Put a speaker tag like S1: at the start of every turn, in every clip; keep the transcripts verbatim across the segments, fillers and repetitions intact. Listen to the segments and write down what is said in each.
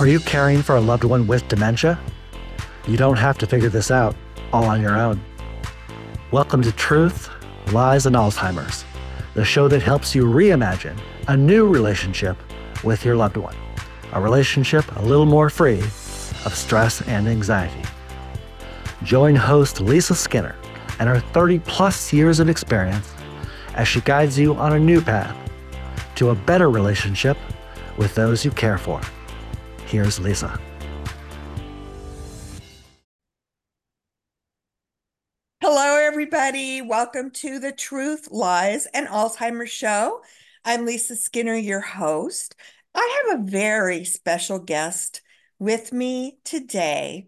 S1: Are you caring for a loved one with dementia? You don't have to figure this out all on your own. Welcome to Truth, Lies, and Alzheimer's, the show that helps you reimagine a new relationship with your loved one, a relationship a little more free of stress and anxiety. Join host Lisa Skinner and her thirty plus years of experience as she guides you on a new path to a better relationship with those you care for. Here's Lisa.
S2: Hello, everybody. Welcome to the Truth, Lies, and Alzheimer's Show. I'm Lisa Skinner, your host. I have a very special guest with me today.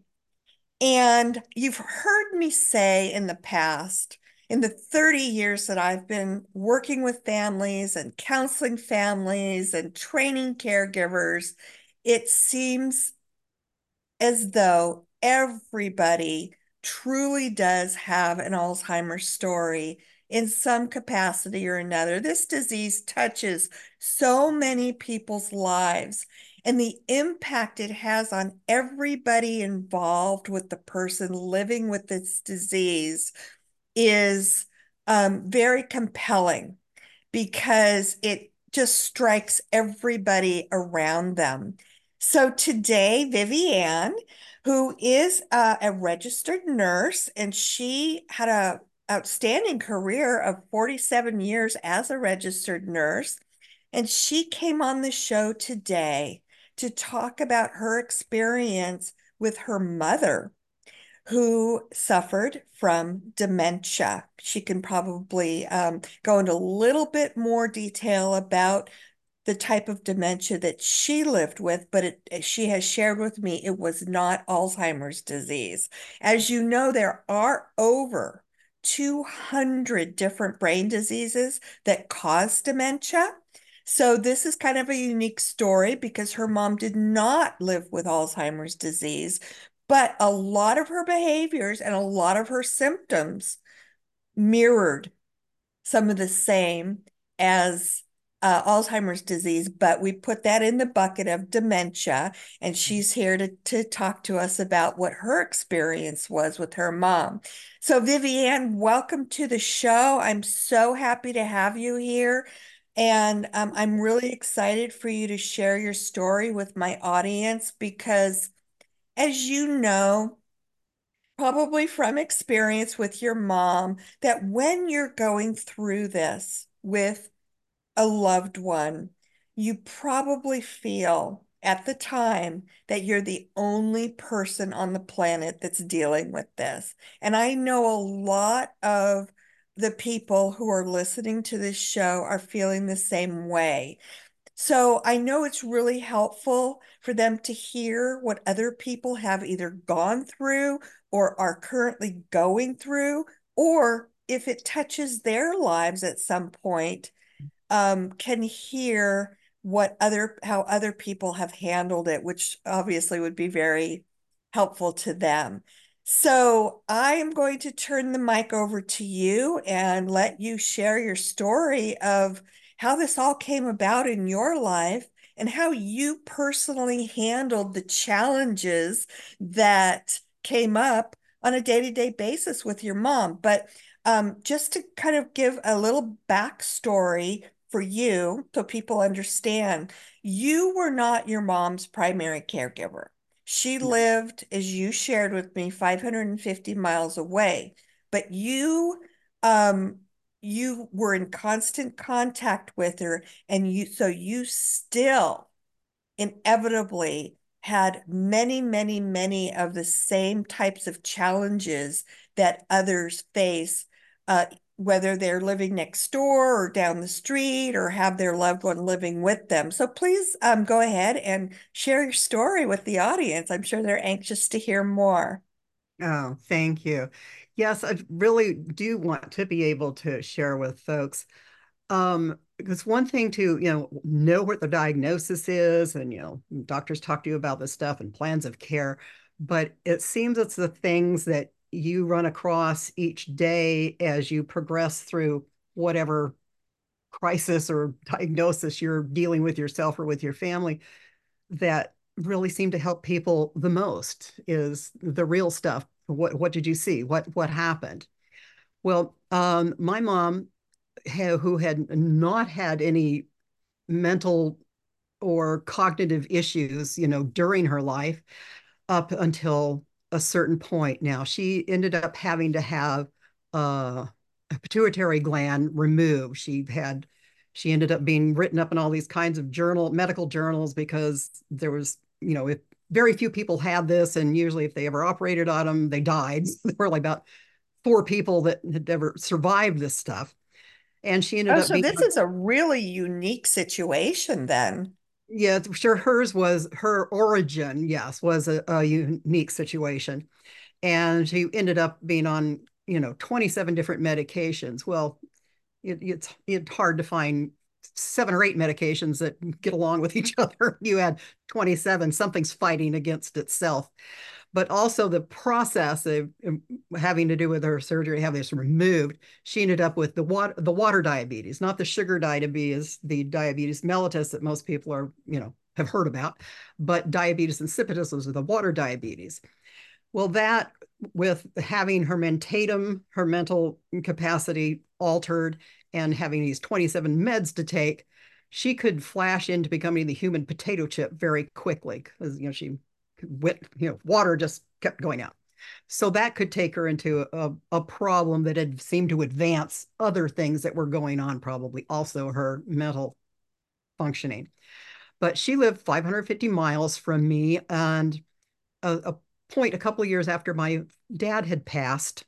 S2: And you've heard me say in the past, in the thirty years that I've been working with families and counseling families and training caregivers, it seems as though everybody truly does have an Alzheimer's story in some capacity or another. This disease touches so many people's lives, and the impact it has on everybody involved with the person living with this disease is um, very compelling because it just strikes everybody around them. So today, Viviane, who is uh, a registered nurse, and she had a outstanding career of forty-seven years as a registered nurse, and she came on the show today to talk about her experience with her mother who suffered from dementia. She can probably um, go into a little bit more detail about the type of dementia that she lived with, but it, she has shared with me it was not Alzheimer's disease. As you know, there are over two hundred different brain diseases that cause dementia. So this is kind of a unique story because her mom did not live with Alzheimer's disease, but a lot of her behaviors and a lot of her symptoms mirrored some of the same as uh, Alzheimer's disease, but we put that in the bucket of dementia. And she's here to, to talk to us about what her experience was with her mom. So, Viviane, welcome to the show. I'm so happy to have you here. And um, I'm really excited for you to share your story with my audience because, as you know, probably from experience with your mom, that when you're going through this with a loved one, you probably feel at the time that you're the only person on the planet that's dealing with this. And I know a lot of the people who are listening to this show are feeling the same way. So I know it's really helpful for them to hear what other people have either gone through or are currently going through, or if it touches their lives at some point, um, can hear what other how other people have handled it, which obviously would be very helpful to them. So I am going to turn the mic over to you and let you share your story of how this all came about in your life and how you personally handled the challenges that came up on a day-to-day basis with your mom. But um, just to kind of give a little backstory for you so people understand, you were not your mom's primary caregiver. She
S3: No.
S2: lived, as you shared with me, five hundred fifty miles away, but you um you were in constant contact with her, and you so you still inevitably had many, many, many of the same types of challenges that others face, uh, whether they're living next door or down the street or have their loved one living with them. So please um, go ahead and share your story with the audience. I'm sure they're anxious to hear more.
S3: Oh, thank you. Yes, I really do want to be able to share with folks. Um, because one thing to, you know, know what the diagnosis is, and, you know, doctors talk to you about this stuff and plans of care, but it seems it's the things that you run across each day as you progress through whatever crisis or diagnosis you're dealing with yourself or with your family that really seem to help people the most is the real stuff. What what did you see? What what happened? Well, um, my mom, who had not had any mental or cognitive issues, you know, during her life up until a certain point. Now, she ended up having to have uh, a pituitary gland removed. She had, she ended up being written up in all these kinds of journal, medical journals, because there was, you know, if very few people had this, and usually if they ever operated on them, they died. There were like about four people that had ever survived this stuff. And she ended
S2: Oh,
S3: up
S2: so
S3: being,
S2: this is a really unique situation then.
S3: yeah, sure. Hers was her origin, yes, was a, a unique situation. And she ended up being on, you know, twenty-seven different medications. Well, it, it's it's hard to find seven or eight medications that get along with each other. You had twenty-seven, something's fighting against itself. But also the process of having to do with her surgery, have this removed, she ended up with the water, the water diabetes, not the sugar diabetes, the diabetes mellitus that most people are, you know, have heard about, but diabetes insipidus was the water diabetes. Well, that with having her mentatum, her mental capacity altered, and having these twenty-seven meds to take, she could flash into becoming the human potato chip very quickly because, you know, she went, you know, water just kept going out. So that could take her into a, a problem that had seemed to advance other things that were going on, probably also her mental functioning. But she lived five hundred fifty miles from me, and a, a point a couple of years after my dad had passed,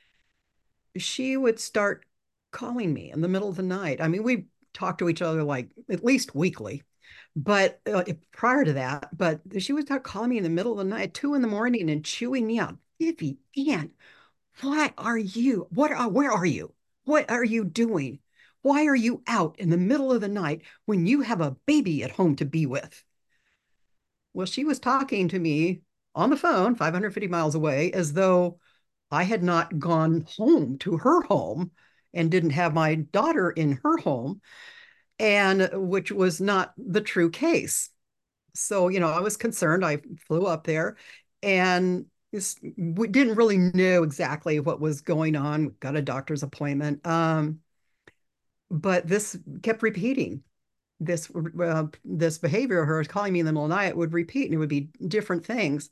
S3: she would start calling me in the middle of the night. I mean, we talked to each other like at least weekly, but uh, prior to that, but she would start calling me in the middle of the night, two in the morning, and chewing me out. Vivi, Ann, why are you? What are? Where are you? What are you doing? Why are you out in the middle of the night when you have a baby at home to be with? Well, she was talking to me on the phone, five hundred fifty miles away, as though I had not gone home to her home and didn't have my daughter in her home, and which was not the true case. So, you know, I was concerned. I flew up there and we didn't really know exactly what was going on. We got a doctor's appointment. Um, but this kept repeating. This uh, this behavior of hers calling me in the middle of the night would repeat, and it would be different things.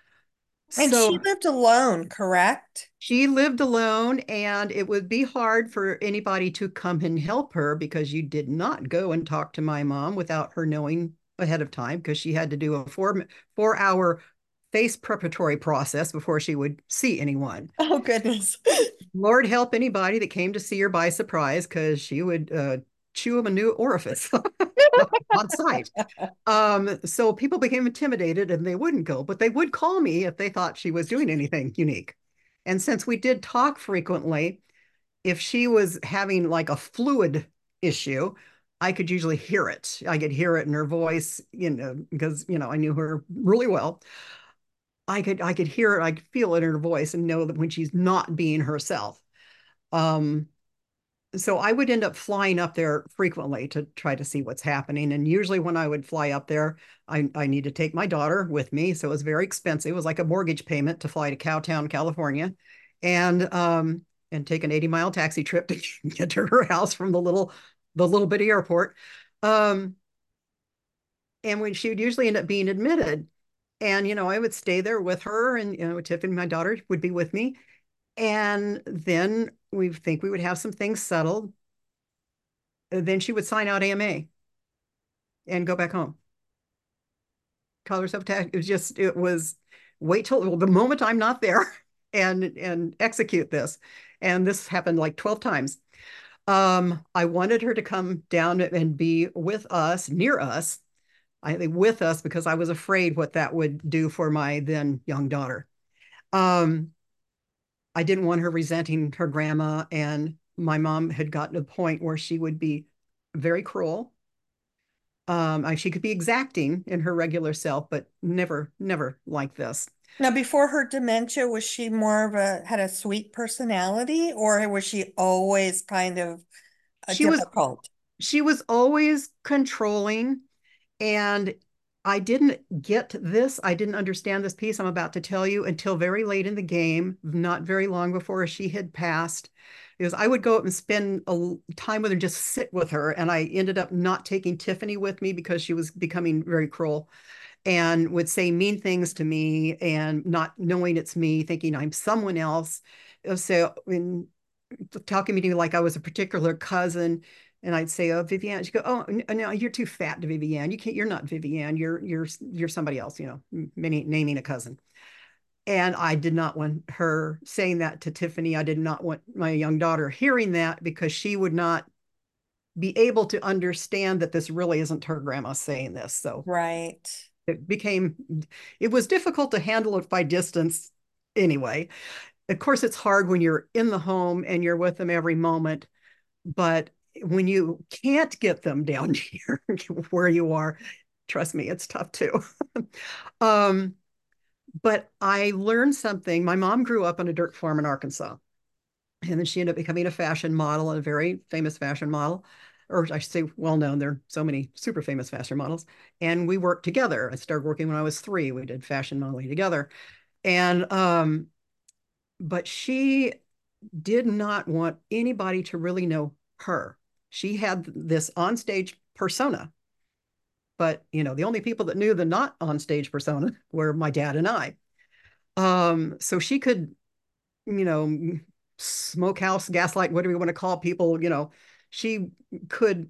S2: And she
S3: So
S2: lived alone, correct?
S3: she lived alone, and it would be hard for anybody to come and help her because you did not go and talk to my mom without her knowing ahead of time, because she had to do a four four hour face preparatory process before she would see anyone.
S2: Oh, goodness.
S3: Lord help anybody that came to see her by surprise, because she would uh, chew them a new orifice on site. Um, so people became intimidated and they wouldn't go, but they would call me if they thought she was doing anything unique. And since we did talk frequently, if she was having like a fluid issue, I could usually hear it. I could hear it in her voice, you know, because, you know, I knew her really well. I could I could hear it, I could feel it in her voice and know that when she's not being herself. Um, so I would end up flying up there frequently to try to see what's happening. And usually when I would fly up there, I, I need to take my daughter with me. So it was very expensive. It was like a mortgage payment to fly to Cowtown, California, and um, and take an eighty mile taxi trip to get to her house from the little the little bitty airport. Um, and when she would usually end up being admitted, and you know, I would stay there with her, and you know, Tiffany, my daughter, would be with me. And then we think we would have some things settled. Then she would sign out A M A and go back home. Call herself tax. It was just, it was wait till well, the moment I'm not there and and execute this. And this happened like twelve times. Um, I wanted her to come down and be with us, near us, I think with us, because I was afraid what that would do for my then young daughter. Um, I didn't want her resenting her grandma, and my mom had gotten to the point where she would be very cruel. Um, she could be exacting in her regular self, but never, never like this.
S2: Now, before her dementia, was she more of a had a sweet personality, or was she always kind of uh,
S3: She was
S2: difficult?
S3: she was always controlling, and I didn't get this. I didn't understand this piece I'm about to tell you until very late in the game, not very long before she had passed. Because I would go up and spend a time with her, just sit with her. And I ended up not taking Tiffany with me because she was becoming very cruel and would say mean things to me and not knowing it's me, thinking I'm someone else. So in talking to me like I was a particular cousin, and I'd say, "Oh, Viviane." She'd go, "Oh, no, you're too fat to Viviane. You can't. You're not Viviane. You're you're you're somebody else." You know, many naming a cousin. And I did not want her saying that to Tiffany. I did not want my young daughter hearing that because she would not be able to understand that this really isn't her grandma saying this. So
S2: Right.
S3: it became, it was difficult to handle it by distance anyway. Of course, it's hard when you're in the home and you're with them every moment, but when you can't get them down here where you are, trust me, it's tough too. um, but I learned something. My mom grew up on a dirt farm in Arkansas, and then she ended up becoming a fashion model, a very famous fashion model, or I should say, well known. There are so many super famous fashion models, and we worked together. I started working when I was three. We did fashion modeling together, and um, but she did not want anybody to really know her. She had this onstage persona, but you know, the only people that knew the not onstage persona were my dad and I. Um, so she could, you know, smokehouse, gaslight, whatever you want to call people, you know, she could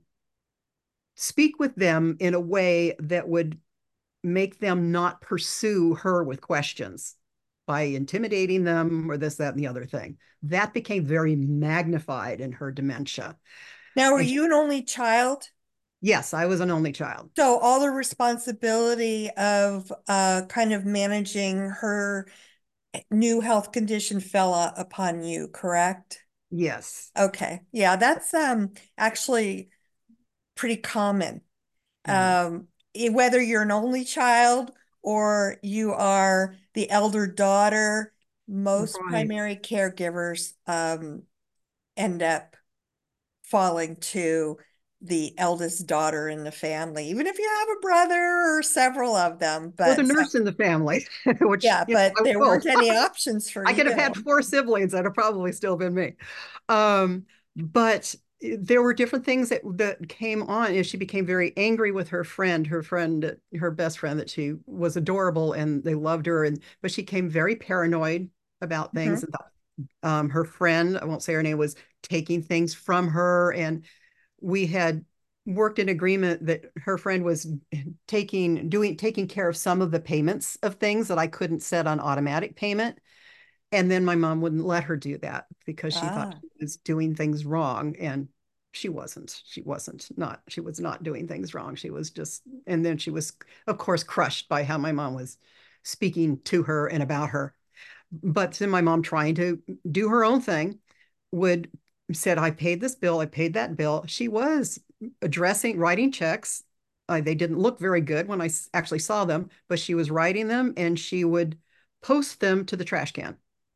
S3: speak with them in a way that would make them not pursue her with questions by intimidating them or this, that, and the other thing. That became very magnified in her dementia.
S2: Now, were
S3: And she,
S2: you an only child?
S3: yes, I was an only child.
S2: So all the responsibility of uh, kind of managing her new health condition fell upon you, correct?
S3: Yes.
S2: Okay. Yeah, that's um actually pretty common.
S3: Mm-hmm.
S2: Um, whether you're an only child or you are the elder daughter, most
S3: Right.
S2: primary caregivers um, end up falling to the eldest daughter in the family, even if you have a brother or several of them.
S3: Or the
S2: But so,
S3: nurse in the family, which,
S2: yeah,
S3: you know,
S2: but
S3: I was
S2: there weren't
S3: both.
S2: any options for
S3: I could have had
S2: you.
S3: four siblings. That'd have probably still been me. Um, but there were different things that that came on as she became very angry with her friend, her friend, her best friend that she was adorable and they loved her. And but she became very paranoid about things.
S2: Mhm.
S3: And um, her friend, I won't say her name, was taking things from her. And we had worked in agreement that her friend was taking doing taking care of some of the payments of things that I couldn't set on automatic payment. And then my mom wouldn't let her do that because she thought
S2: Ah,
S3: she was doing things wrong. And she wasn't. She wasn't not. She was not doing things wrong. She was just, and then she was, of course, crushed by how my mom was speaking to her and about her. But then my mom, trying to do her own thing, would said, I paid this bill, I paid that bill. She was addressing, writing checks. Uh, they didn't look very good when I actually saw them, but she was writing them and she would post them to the trash can.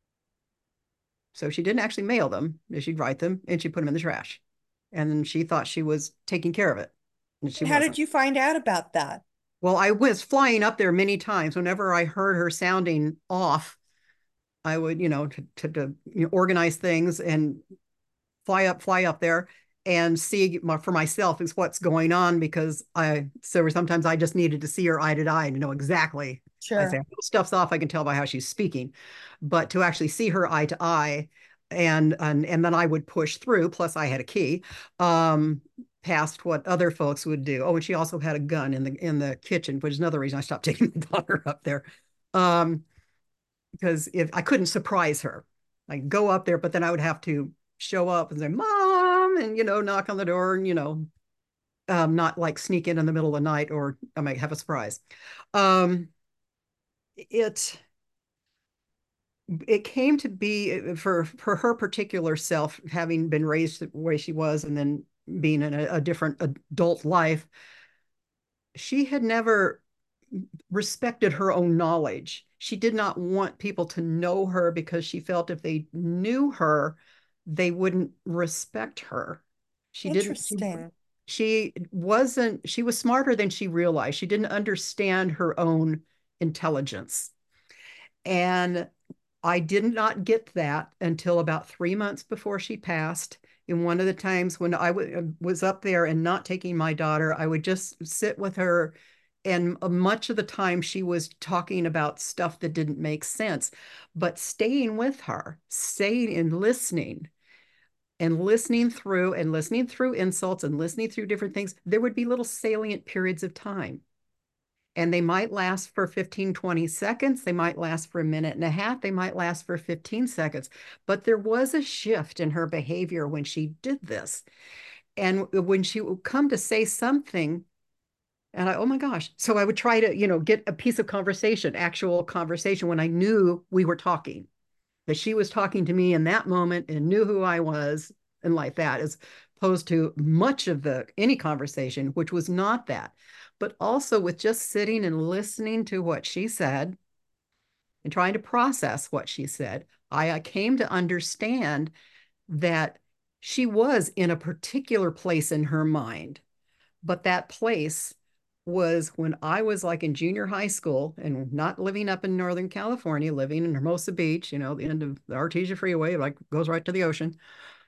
S3: So she didn't actually mail them. She'd write them and she'd put them in the trash. And she thought she was taking care of it. And she
S2: and how did
S3: wasn't.
S2: you find out about that?
S3: Well, I was flying up there many times. Whenever I heard her sounding off, I would, you know, to, to, to you know, organize things and fly up, fly up there and see my, for myself is what's going on because I, so sometimes I just needed to see her eye to eye to know exactly. I say,
S2: Sure.
S3: stuff's off. I can tell by how she's speaking, but to actually see her eye to eye and, and, and then I would push through. Plus I had a key, um, past what other folks would do. Oh, and she also had a gun in the, in the kitchen, which is another reason I stopped taking the daughter up there. Um, because if I couldn't surprise her, I go up there, but then I would have to show up and say, Mom, and, you know, knock on the door and, you know, um, not like sneak in in the middle of the night or I might have a surprise. Um, it, it came to be for, for her particular self, having been raised the way she was and then being in a, a different adult life, she had never respected her own knowledge. She did not want people to know her because she felt if they knew her, they wouldn't respect her. She didn't, she,
S2: Interesting.
S3: She wasn't, she was smarter than she realized. She didn't understand her own intelligence. And I did not get that until about three months before she passed. And one of the times when I w- was up there and not taking my daughter, I would just sit with her. And much of the time, she was talking about stuff that didn't make sense. But staying with her, staying and listening, and listening through and listening through insults and listening through different things, there would be little salient periods of time, and they might last for fifteen, twenty seconds. They might last for a minute and a half. They might last for fifteen seconds. But there was a shift in her behavior when she did this. And when she would come to say something, and I, oh my gosh. So I would try to, you know, get a piece of conversation, actual conversation when I knew we were talking, that she was talking to me in that moment and knew who I was and like that, as opposed to much of the any conversation, which was not that. But also with just sitting and listening to what she said and trying to process what she said, I, I came to understand that she was in a particular place in her mind, but that place was when I was like in junior high school and not living up in Northern California, living in Hermosa Beach, you know, the end of the Artesia Freeway, like goes right to the ocean.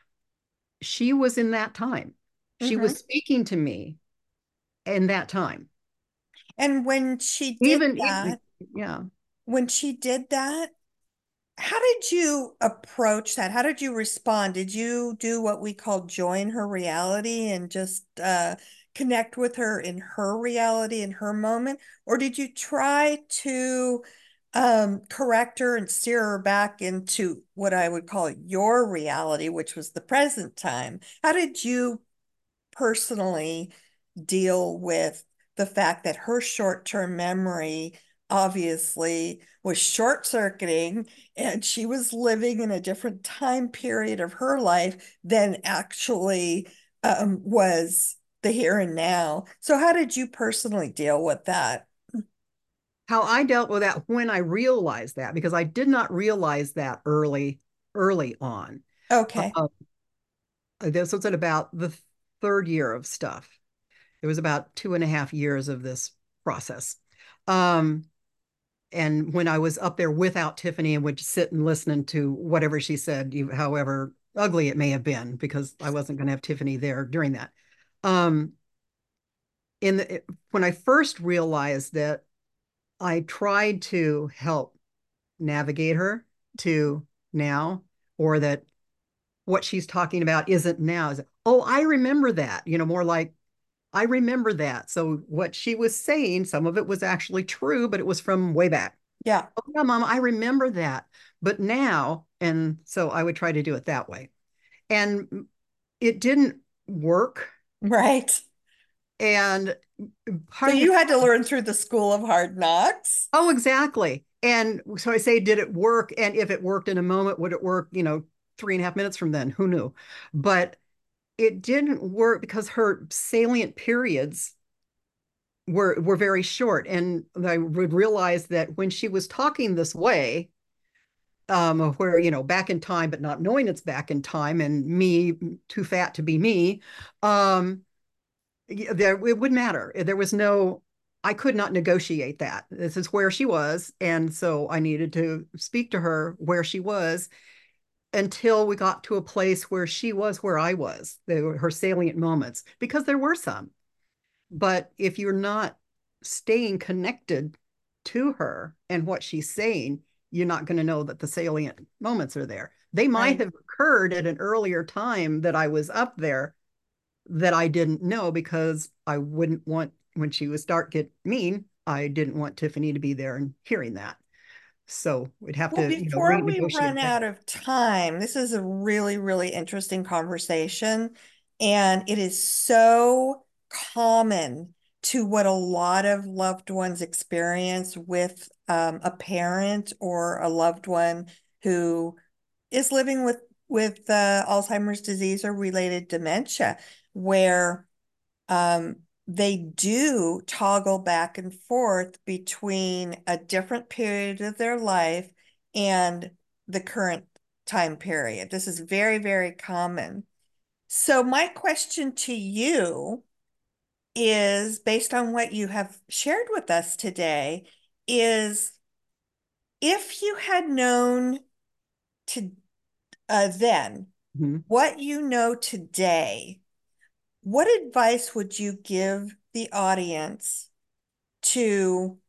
S3: She was in that time. She
S2: Mm-hmm.
S3: was speaking to me in that time.
S2: And when she did
S3: Even, even
S2: that,
S3: yeah.
S2: when she did that, how did you approach that? How did you respond? Did you do what we call join her reality and just uh, connect with her in her reality, in her moment? Or did you try to um, correct her and steer her back into what I would call your reality, which was the present time? How did you personally deal with the fact that her short-term memory obviously was short-circuiting and she was living in a different time period of her life than actually um, was the here and now. So how did you personally deal with that?
S3: How I dealt with that when I realized that, because I did not realize that early, early on.
S2: Okay.
S3: Uh, this was at about the third year of stuff. It was about two and a half years of this process. Um, and when I was up there without Tiffany and would sit and listen to whatever she said, however ugly it may have been, because I wasn't going to have Tiffany there during that. Um, in the, when I first realized that, I tried to help navigate her to now, or that what she's talking about isn't now. Is, oh, I remember that, you know, more like, I remember that. So what she was saying, some of it was actually true, but it was from way back.
S2: Yeah.
S3: Oh, yeah, Mom, I remember that. But now, and so I would try to do it that way. And it didn't work.
S2: Right.
S3: And
S2: So
S3: part of the,
S2: you had to learn through the school of hard knocks.
S3: oh, exactly. And so I say, did it work? And if it worked in a moment, would it work, you know, three and a half minutes from then? Who knew? But it didn't work because her salient periods were were very short. And I would realize that when she was talking this way, um, where, you know, back in time, but not knowing it's back in time, and me too fat to be me, um, there it wouldn't matter. There was no, I could not negotiate that. This is where she was. And so I needed to speak to her where she was until we got to a place where she was where I was, her salient moments, because there were some. But if you're not staying connected to her and what she's saying, you're not going to know that the salient moments are there. They might
S2: Right.
S3: have occurred at an earlier time that I was up there that I didn't know, because I wouldn't want, when she would start get mean, I didn't want Tiffany to be there and hearing that. So we'd have
S2: Well,
S3: to, you know,
S2: before we run
S3: renegotiate
S2: out
S3: that.
S2: of time, this is a really, really interesting conversation. And it is so common to what a lot of loved ones experience with um, a parent or a loved one who is living with with uh, Alzheimer's disease or related dementia, where um, they do toggle back and forth between a different period of their life and the current time period. This is very, very common. So my question to you is based on what you have shared with us today is if you had known to uh, then
S3: Mhm.
S2: what you know today, what advice would you give the audience to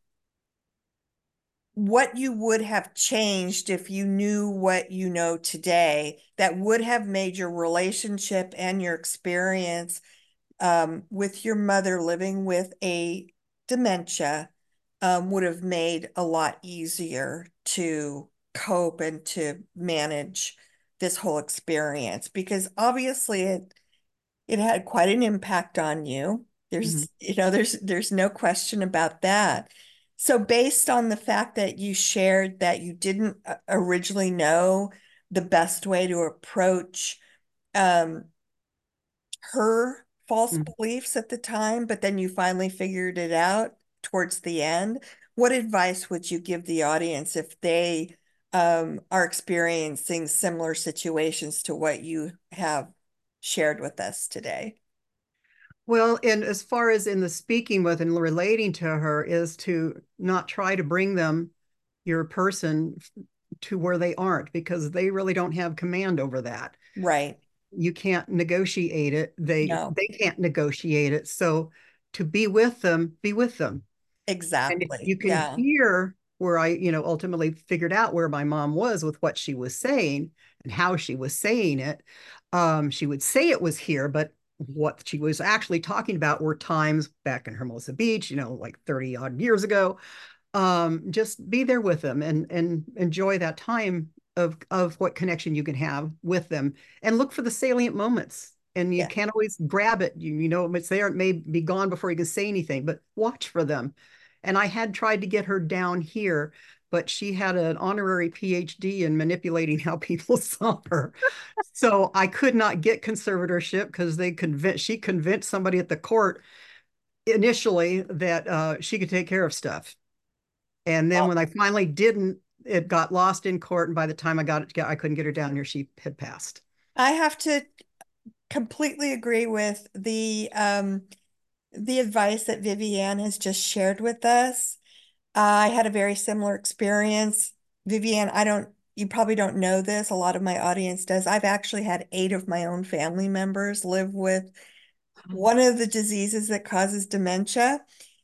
S2: what you would have changed if you knew what you know today that would have made your relationship and your experience um, with your mother living with a dementia um, would have made a lot easier to cope and to manage this whole experience? Because obviously it it had quite an impact on you.
S3: Mhm.
S2: There's, you know, there's there's no question about that. So based on the fact that you shared that you didn't uh, originally know the best way to approach um, her false
S3: Mhm.
S2: beliefs at the time, but then you finally figured it out towards the end, what advice would you give the audience if they um, are experiencing similar situations to what you have shared with us today?
S3: Well, and as far as in the speaking with and relating to her, is to not try to bring them, your person, to where they aren't, because they really don't have command over that.
S2: Right.
S3: You can't negotiate it. They
S2: No,
S3: they can't negotiate it. So to be with them, be with them. And if
S2: exactly.
S3: you can
S2: Yeah.
S3: hear where I, you know, ultimately figured out where my mom was with what she was saying and how she was saying it, um, she would say it was here, but what she was actually talking about were times back in Hermosa Beach, you know, like thirty odd years ago. Um, just be there with them and and enjoy that time of of what connection you can have with them, and look for the salient moments. And you
S2: Yeah.
S3: can't always grab it. You, you know, it's there, it may be gone before you can say anything, but watch for them. And I had tried to get her down here, but she had an honorary P H D in manipulating how people saw her. So I could not get conservatorship because they convinced she convinced somebody at the court initially that uh, she could take care of stuff. And then
S2: Well,
S3: when I finally didn't, it got lost in court. And by the time I got it, I couldn't get her down here. She had passed.
S2: I have to completely agree with the um the advice that Viviane has just shared with us. I had a very similar experience. Viviane, I don't, you probably don't know this. A lot of my audience does. I've actually had eight of my own family members live with one of the diseases that causes dementia.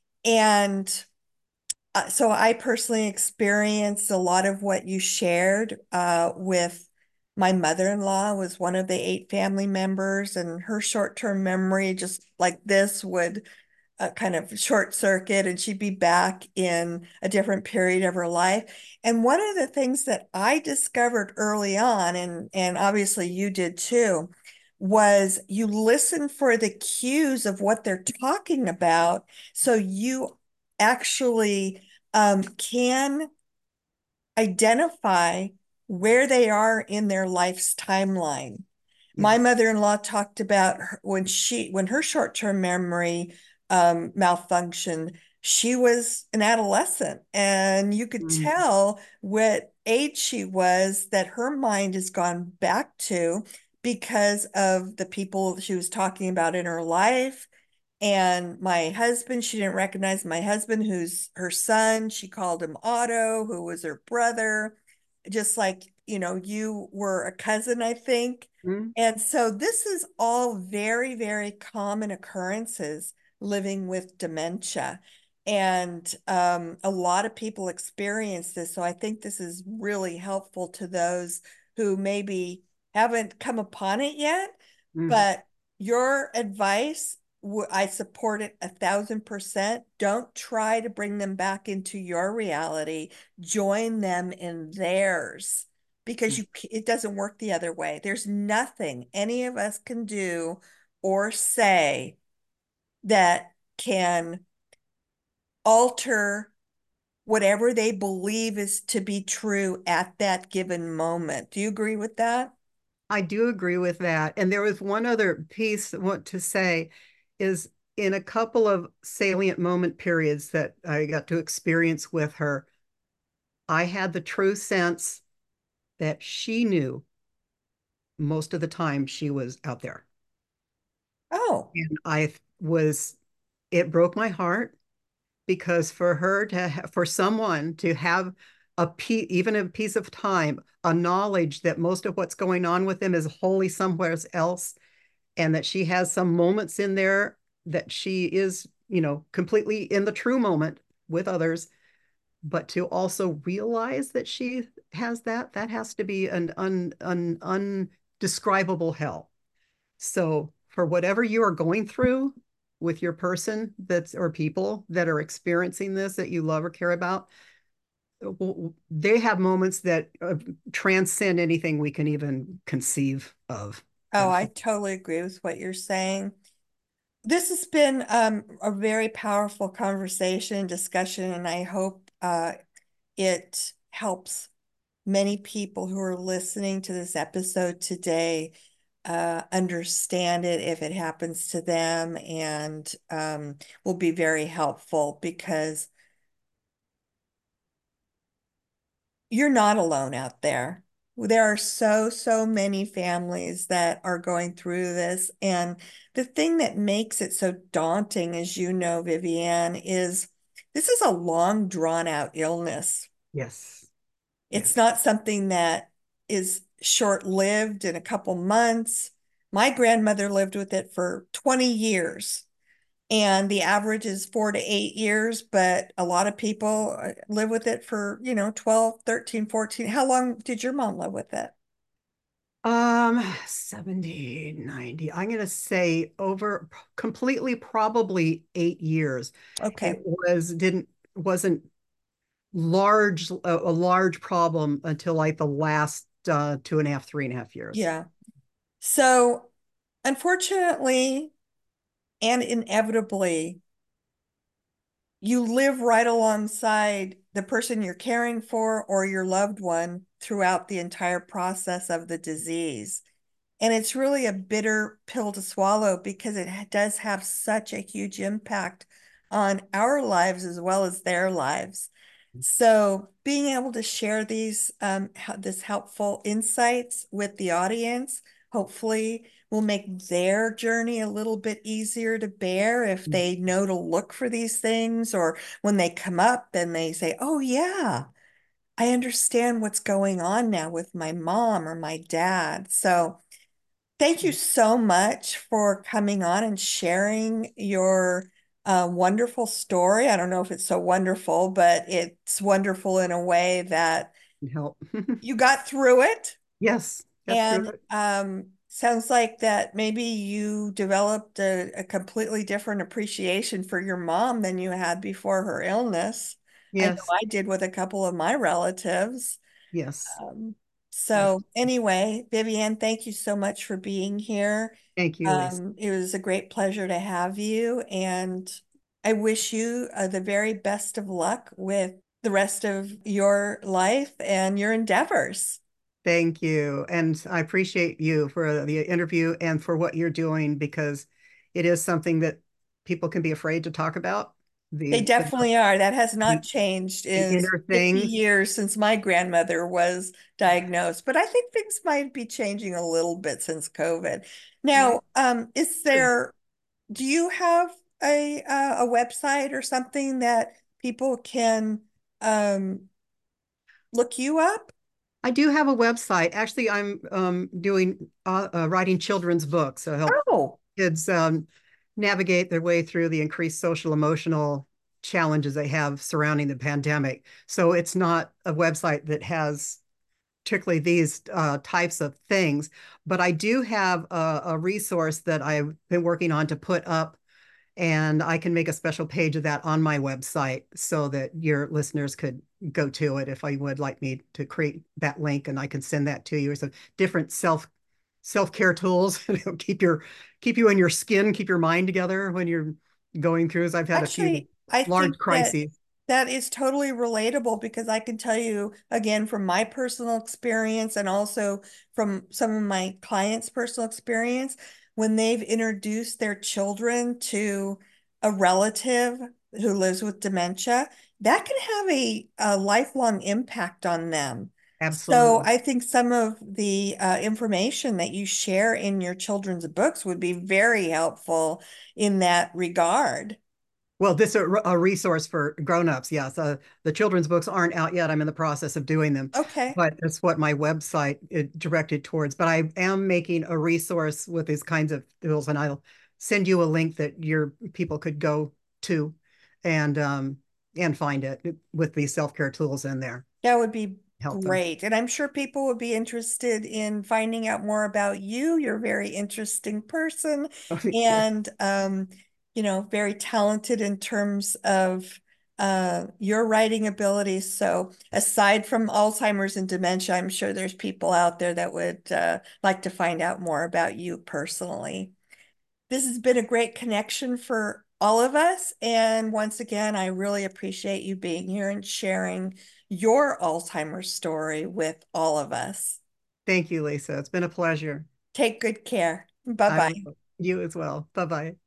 S2: And uh, so I personally experienced a lot of what you shared uh, with my mother-in-law was one of the eight family members, and her short-term memory, just like this, would a kind of short circuit and she'd be back in a different period of her life. And one of the things that I discovered early on, and, and obviously you did too, was you listen for the cues of what they're talking about. So you actually um, can identify where they are in their life's timeline. My
S3: Yes.
S2: mother-in-law talked about her, when she when her short-term memory um, malfunctioned, she was an adolescent, and you could
S3: Mm.
S2: tell what age she was that her mind has gone back to because of the people she was talking about in her life. And my husband, she didn't recognize my husband, who's her son. She called him Otto, who was her brother, just like, you know, you were a cousin, I think.
S3: Mm.
S2: And so this is all very, very common occurrences living with dementia. And um, a lot of people experience this. So I think this is really helpful to those who maybe haven't come upon it yet.
S3: Mm.
S2: But your advice, I support it a thousand percent. Don't try to bring them back into your reality. Join them in theirs because you it doesn't work the other way. There's nothing any of us can do or say that can alter whatever they believe is to be true at that given moment. Do you agree with that?
S3: I do agree with that. And there was one other piece I want to say is in a couple of salient moment periods that I got to experience with her, I had the true sense that she knew most of the time she was out there.
S2: Oh,
S3: And I was it broke my heart because for her to, for someone to have a piece, even a piece of time, a knowledge that most of what's going on with them is wholly somewhere else, and that she has some moments in there that she is, you know, completely in the true moment with others, but to also realize that she has that, that has to be an un, un, undescribable hell. So for whatever you are going through with your person that's or people that are experiencing this that you love or care about, they have moments that uh, transcend anything we can even conceive of.
S2: Oh,
S3: And
S2: I totally agree with what you're saying. This has been um, a very powerful conversation, discussion, and I hope uh, it helps many people who are listening to this episode today uh, understand it if it happens to them, and um, will be very helpful because you're not alone out there. There are so, so many families that are going through this. And the thing that makes it so daunting, as you know, Viviane, is this is a long, drawn out illness.
S3: yes,
S2: It's
S3: yes.
S2: not something that is short lived in a couple months. My grandmother lived with it for twenty years, and the average is four to eight years, but a lot of people uh, live with it for, you know, twelve, thirteen, fourteen. How long did your mom live with it?
S3: Um, seventy, ninety. I'm going to say over completely probably eight years. It
S2: Okay.
S3: was, didn't, wasn't large, a, a large problem until like the last uh, two and a half, three and a half years.
S2: Yeah. So, unfortunately and inevitably, you live right alongside the person you're caring for or your loved one throughout the entire process of the disease. And it's really a bitter pill to swallow because it does have such a huge impact on our lives as well as their lives. So being able to share these um, this helpful insights with the audience, hopefully will make their journey a little bit easier to bear if they know to look for these things, or when they come up and they say, oh yeah, I understand what's going on now with my mom or my dad. So thank you so much for coming on and sharing your uh, wonderful story. I don't know if it's so wonderful, but it's wonderful in a way that
S3: Help.
S2: you got through it.
S3: Yes, got through
S2: And
S3: it.
S2: um, sounds like that maybe you developed a, a completely different appreciation for your mom than you had before her illness. I know
S3: Yes,
S2: I did with a couple of my relatives.
S3: yes.
S2: Um,
S3: Absolutely.
S2: so anyway, Viviane, thank you so much for being here.
S3: Thank you, Lisa.
S2: Um, it was a great pleasure to have you, and I wish you uh, the very best of luck with the rest of your life and your endeavors.
S3: Thank you. And I appreciate you for the interview and for what you're doing because it is something that people can be afraid to talk about.
S2: They
S3: The,
S2: definitely are. That has not
S3: the,
S2: changed
S3: the
S2: in
S3: inner
S2: fifty
S3: things.
S2: years since my grandmother was diagnosed, but I think things might be changing a little bit since COVID.
S3: Yeah,
S2: Now, um, is
S3: true.
S2: there do you have a uh, a website or something that people can um, look you up?
S3: I do have a website. Actually, I'm um, doing uh, uh, writing children's books to help
S2: Oh,
S3: kids um, navigate their way through the increased social emotional challenges they have surrounding the pandemic. So it's not a website that has particularly these uh, types of things, but I do have a, a resource that I've been working on to put up, and I can make a special page of that on my website so that your listeners could go to it if I would like me to create that link, and I can send that to you. So different self self-care tools keep your keep you in your skin, keep your mind together when you're going through. As I've had a few
S2: actually, I
S3: large
S2: think that
S3: crises.
S2: that is totally relatable because I can tell you again from my personal experience and also from some of my clients' personal experience, when they've introduced their children to a relative who lives with dementia, that can have a, a lifelong impact on them. So
S3: Absolutely.
S2: I think some of the uh, information that you share in your children's books would be very helpful in that regard.
S3: Well, this is a, a resource for grown-ups. Yes, uh, the children's books aren't out yet. I'm in the process of doing them,
S2: Okay.
S3: but that's what my website is directed towards. But I am making a resource with these kinds of tools, and I'll send you a link that your people could go to and um, and find it with these self-care tools in there.
S2: That would be
S3: Help them.
S2: great. And I'm sure people would be interested in finding out more about you. You're a very interesting person and, um, you know, very talented in terms of uh, your writing abilities. So aside from Alzheimer's and dementia, I'm sure there's people out there that would uh, like to find out more about you personally. This has been a great connection for all of us. And once again, I really appreciate you being here and sharing your Alzheimer's story with all of us.
S3: Thank you, Lisa. It's been a pleasure.
S2: Take good care. Bye-bye.
S3: You as well. Bye-bye.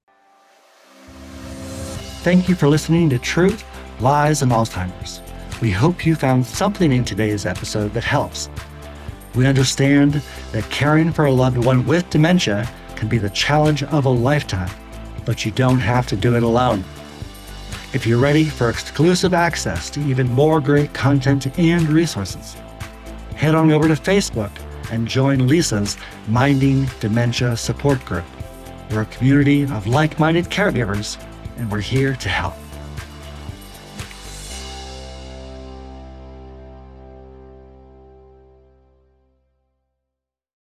S1: Thank you for listening to Truth, Lies, and Alzheimer's. We hope you found something in today's episode that helps. We understand that caring for a loved one with dementia can be the challenge of a lifetime, but you don't have to do it alone. If you're ready for exclusive access to even more great content and resources, head on over to Facebook and join Lisa's Minding Dementia Support Group. We're a community of like-minded caregivers, and we're here to help.